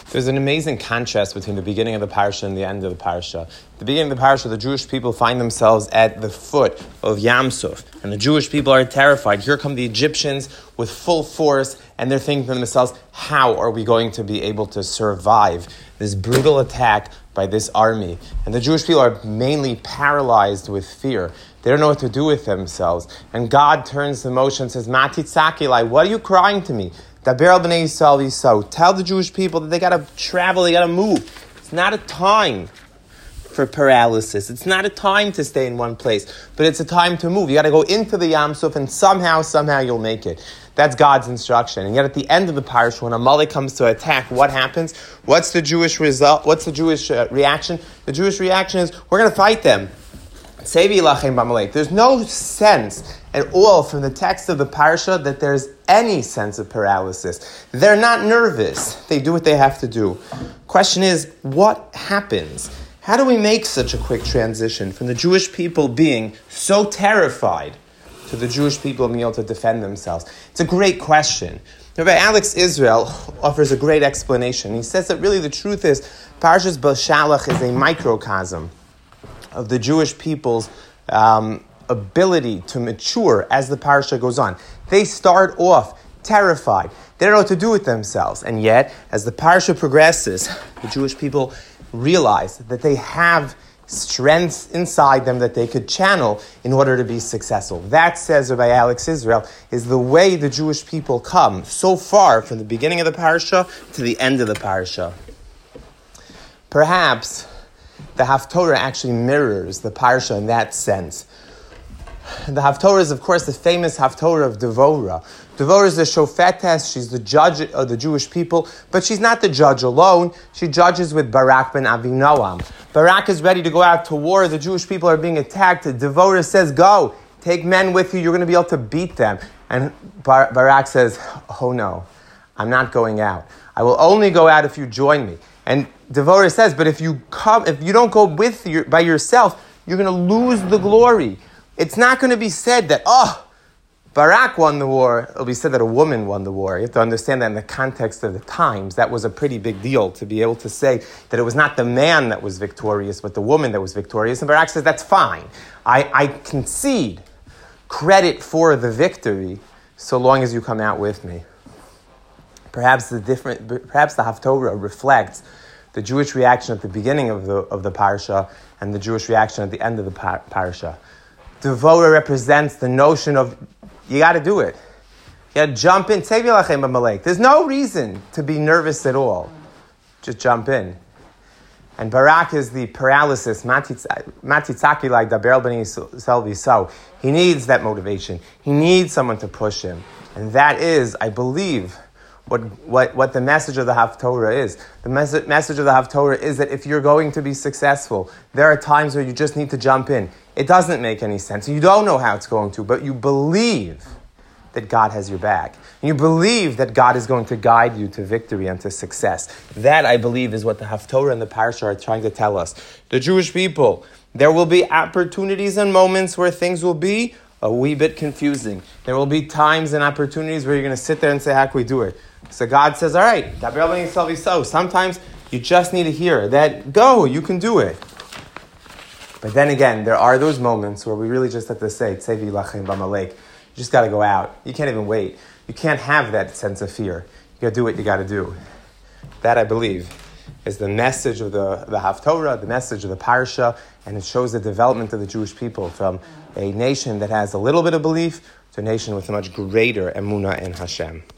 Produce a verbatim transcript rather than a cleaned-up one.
There's an amazing contrast between the beginning of the parasha and the end of the parasha. At the beginning of the parasha, the Jewish people find themselves at the foot of Yam Suf, and the Jewish people are terrified. Here come the Egyptians with full force, and they're thinking to themselves, how are we going to be able to survive this brutal attack by this army? And the Jewish people are mainly paralyzed with fear. They don't know what to do with themselves. And God turns to Moshe and says, Mati tzakilai, what are you crying to me? Daber b'nei Yisrael yisau. Tell the Jewish people that they got to travel, they got to move. It's not a time for paralysis. It's not a time to stay in one place, but it's a time to move. You got to go into the Yam Suf, and somehow, somehow you'll make it. That's God's instruction. And yet, at the end of the parasha, when Amalek comes to attack, what happens? What's the Jewish result? What's the Jewish uh, reaction? The Jewish reaction is, we're going to fight them. There's no sense at all from the text of the parasha that there's any sense of paralysis. They're not nervous. They do what they have to do. Question is, what happens? How do we make such a quick transition from the Jewish people being so terrified to the Jewish people being able to defend themselves? It's a great question. Rabbi Alex Israel offers a great explanation. He says that really the truth is, Parashas Beshalach is a microcosm of the Jewish people's um, ability to mature as the parasha goes on. They start off terrified. They don't know what to do with themselves. And yet, as the parasha progresses, the Jewish people realize that they have strengths inside them that they could channel in order to be successful. That, says Rabbi Alex Israel, is the way the Jewish people come so far from the beginning of the parasha to the end of the parasha. Perhaps the Haftorah actually mirrors the Parsha in that sense. The Haftorah is, of course, the famous Haftorah of Devorah. Devorah is the Shofetes, she's the judge of the Jewish people, but she's not the judge alone. She judges with Barak ben Avinoam. Barak is ready to go out to war. The Jewish people are being attacked. Devorah says, go, take men with you, you're going to be able to beat them. And Bar- Barak says, oh no, I'm not going out. I will only go out if you join me. And Devorah says, but if you come, if you don't go with your, by yourself, you're going to lose the glory. It's not going to be said that, oh, Barak won the war. It'll be said that a woman won the war. You have to understand that in the context of the times, that was a pretty big deal to be able to say that it was not the man that was victorious, but the woman that was victorious. And Barak says, that's fine. I, I concede credit for the victory so long as you come out with me. Perhaps the different, perhaps the Haftorah reflects the Jewish reaction at the beginning of the of the parasha and the Jewish reaction at the end of the par- parasha. Devorah represents the notion of you got to do it. You got to jump in. There's no reason to be nervous at all. Just jump in. And Barak is the paralysis. Matitzaki like Daber b'nei Yisrael yisau. He needs that motivation. He needs someone to push him, and that is, I believe, What, what what the message of the Haftorah is. The mes- message of the Haftorah is that if you're going to be successful, there are times where you just need to jump in. It doesn't make any sense. You don't know how it's going to, but you believe that God has your back. And you believe that God is going to guide you to victory and to success. That, I believe, is what the Haftorah and the Parasha are trying to tell us. The Jewish people, there will be opportunities and moments where things will be a wee bit confusing. There will be times and opportunities where you're going to sit there and say, how can we do it? So God says, all right, sometimes you just need to hear that, go, you can do it. But then again, there are those moments where we really just have to say, Tzevi lachem b'Amalek. You just got to go out. You can't even wait. You can't have that sense of fear. You got to do what you got to do. That, I believe, is the message of the, the Haftorah, the message of the Parsha, and it shows the development of the Jewish people from a nation that has a little bit of belief to a nation with a much greater emunah in Hashem.